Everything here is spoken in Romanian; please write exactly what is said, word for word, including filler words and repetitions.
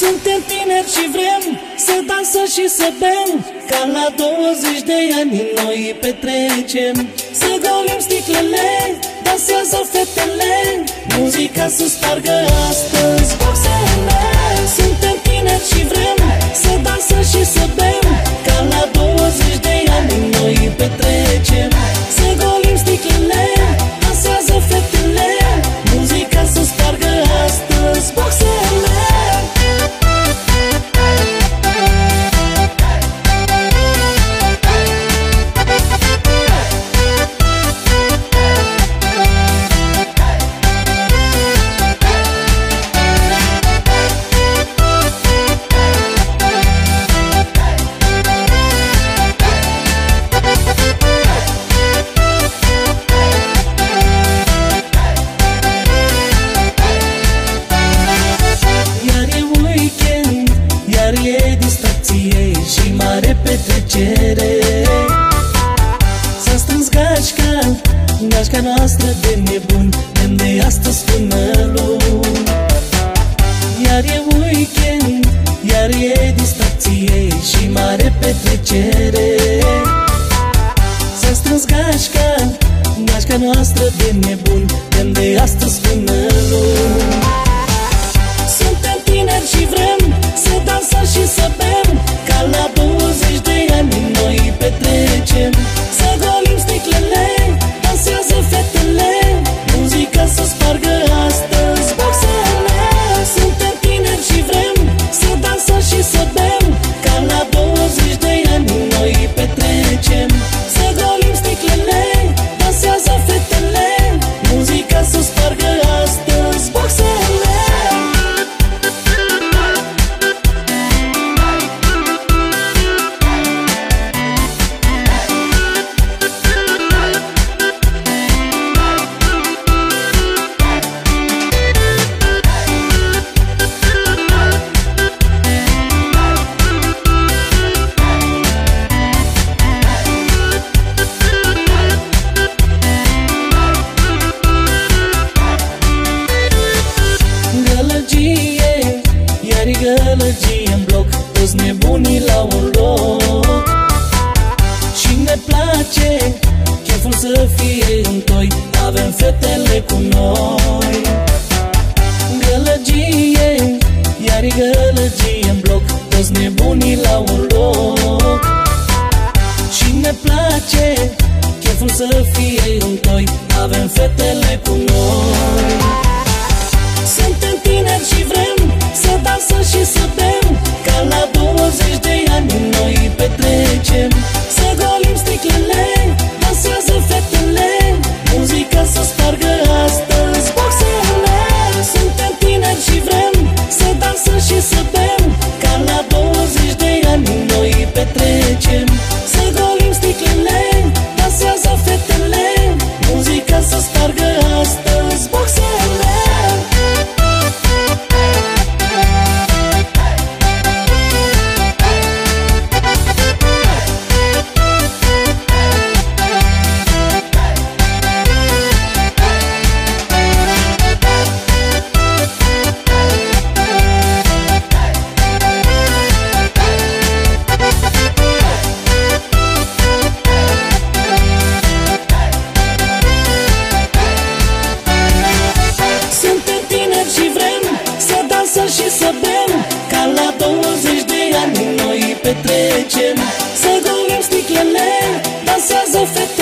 Suntem tineri și vrem să dansăm și să bem, ca la douăzeci de ani noi petrecem. Să golim sticlele, dansează fetele, muzica să spargă astăzi boxele. Suntem tineri și vrem să dansăm și să bem, ca la douăzeci de ani noi petrecem. Să golim sticlele, dansează fetele, muzica să spargă astăzi boxele. Și mare petrecere, s-a strâns gașca, gașca noastră de nebuni, vrem de astăzi până luni. Iar e weekend, iar e distracție și mare petrecere. S-a strâns gașca, gașca noastră de nebuni, vrem de astăzi până luni. Suntem tineri și vrem să dansăm și să bem, ca la douăzeci de ani noi petrecem. Să golim sticlele, dansează fetele, muzica să spargă astăzi boxele. Suntem tineri și vrem să dansăm și să bem, ca la douăzeci de ani noi petrecem. Să golim sticlele, dansează fetele, muzica să spargă astăzi boxele. Gălăgie în bloc, toți nebunii la un loc. Și ne place cheful să fie în toi, avem fetele cu noi. Gălăgie, iar e gălăgie în bloc, toți nebunii la un loc. Și ne place cheful să fie în toi, avem fetele cu noi. Suntem tineri și vrem să dansăm și să bem, ca la douăzeci de ani noi petrecem. Să golim sticlele, dansează fetele, muzica să spargă astăzi boxele. Suntem tineri și vrem să dansăm și să bem, ca la douăzeci de ani noi petrecem. Să golim sticlele, dansează fetele, muzica să spargă astăzi boxele. Și să bem, ca la douăzeci de ani noi petrecem. Să golim sticlele, dansează fetele,